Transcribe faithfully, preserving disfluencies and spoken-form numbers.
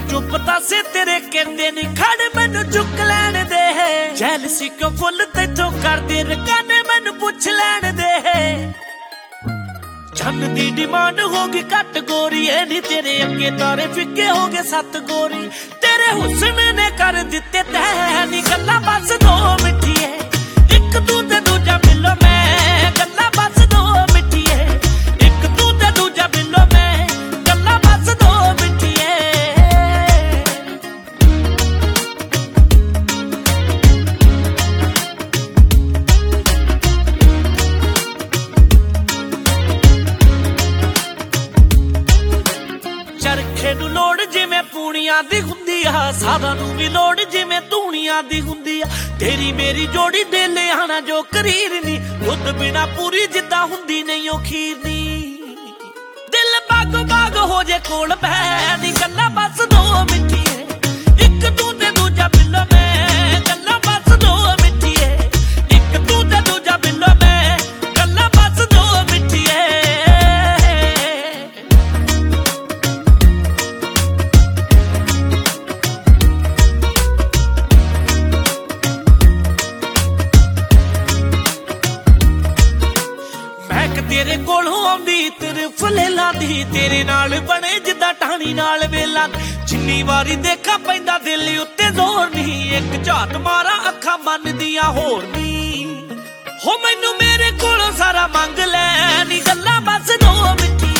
चुप तासे तेरे कहते नहीं खड़ मैनू चुक लैन दे जैलसी क्यों फुल तेथों कर दे रकाने मैनू पुछ लैन दे चंद दी डिमांड होगी घट गोरी ए नी तेरे अगे तारे फिके हो गए सत गोरी तेरे हुस्न ने कर दिते तैं नी गल्लां बस दो मिठिए एक तू ते दूजा मिलो मैं गल्लां बस दो मिठिए एक तू ते दूजा मिलो मैं गल्लां बस दो मिठिए चरखे नू लोड़ जिवें पूणियां दी हुंदी आ साधां नू भी लोड़ जिवें धूणियां दी हुंदी आ तेरी मेरी जोड़ी दे ले आना जो करीर नी खुद बिना पूरी जिद्दां हुंदी नहीं ओ खीर नी दिल बागो बाग हो जे कोल पै नी गल्लां बस दो मिठिए एक तू ते दूजा मिलो मैं गल्लां बस दो मिठिए एक तू ते दूजा मिलो मैं गल्लां बस दो मिठिए तेरे कोलों आउंदी तेरे फलेला दी तेरे नाल बने जिद्दां टाणी नाल वेला जिन्नी वारी देखा पैंदा दिल उत्ते जोर नहीं एक झात मारा अखां मन दियां होर नी हो मैनू मेरे कोलों सारा मंग लै नी गल्लां बस दो मिठी